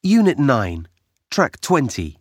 Unit 9, Track 20.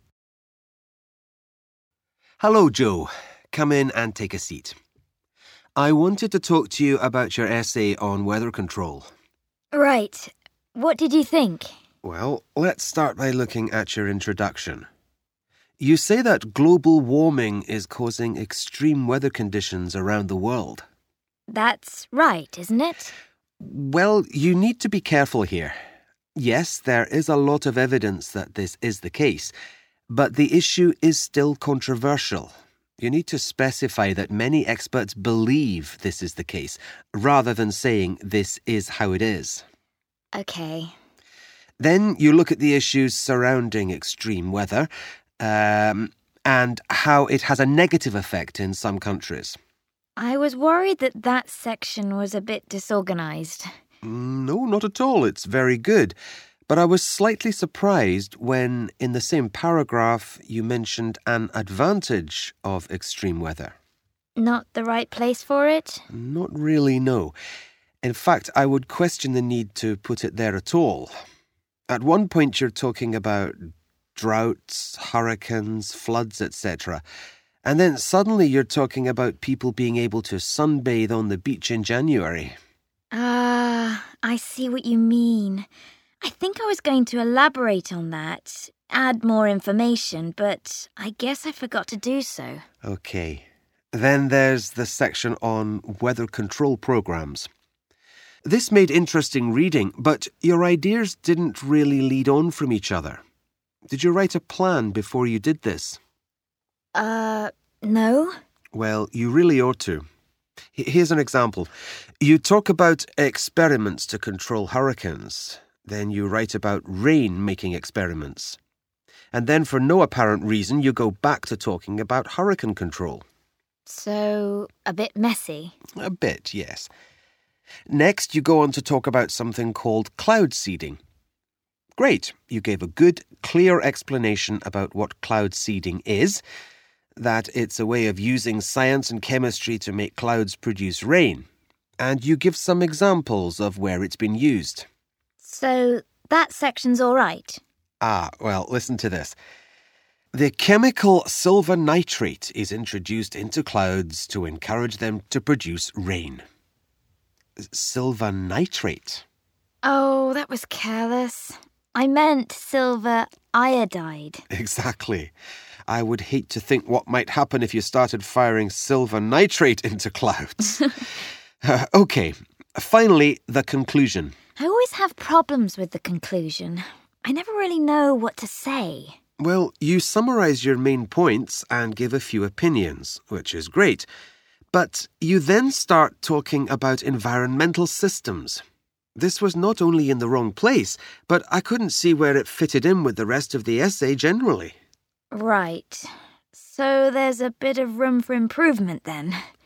Hello, Joe. Come in and take a seat. I wanted to talk to you about your essay on weather control. Right. What did you think? Well, let's start by looking at your introduction. You say that global warming is causing extreme weather conditions around the world. That's right, isn't it? Well, you need to be careful here. Yes, there is a lot of evidence that this is the case, but the issue is still controversial. You need to specify that many experts believe this is the case, rather than saying this is how it is. Okay. Then you look at the issues surrounding extreme weather, and how it has a negative effect in some countries. I was worried that section was a bit disorganized. No, not at all. It's very good. But I was slightly surprised when, in the same paragraph, you mentioned an advantage of extreme weather. Not the right place for it? Not really, no. In fact, I would question the need to put it there at all. At one point, you're talking about droughts, hurricanes, floods, etc. And then suddenly you're talking about people being able to sunbathe on the beach in January. I see what you mean. I think I was going to elaborate on that, add more information, but I guess I forgot to do so. Okay. Then there's the section on weather control programs. This made interesting reading, but your ideas didn't really lead on from each other. Did you write a plan before you did this? No. Well, you really ought to. Here's an example. You talk about experiments to control hurricanes. Then you write about rain-making experiments. And then for no apparent reason, you go back to talking about hurricane control. So, a bit messy. A bit, yes. Next, you go on to talk about something called cloud seeding. Great. You gave a good, clear explanation about what cloud seeding is, that it's a way of using science and chemistry to make clouds produce rain. And you give some examples of where it's been used. So, that section's all right? Well, listen to this. The chemical silver nitrate is introduced into clouds to encourage them to produce rain. Silver nitrate? Oh, that was careless. I meant silver iodide. Exactly. I would hate to think what might happen if you started firing silver nitrate into clouds. Okay, finally, the conclusion. I always have problems with the conclusion. I never really know what to say. Well, you summarise your main points and give a few opinions, which is great. But you then start talking about environmental systems. This was not only in the wrong place, but I couldn't see where it fitted in with the rest of the essay generally. Right. So there's a bit of room for improvement then.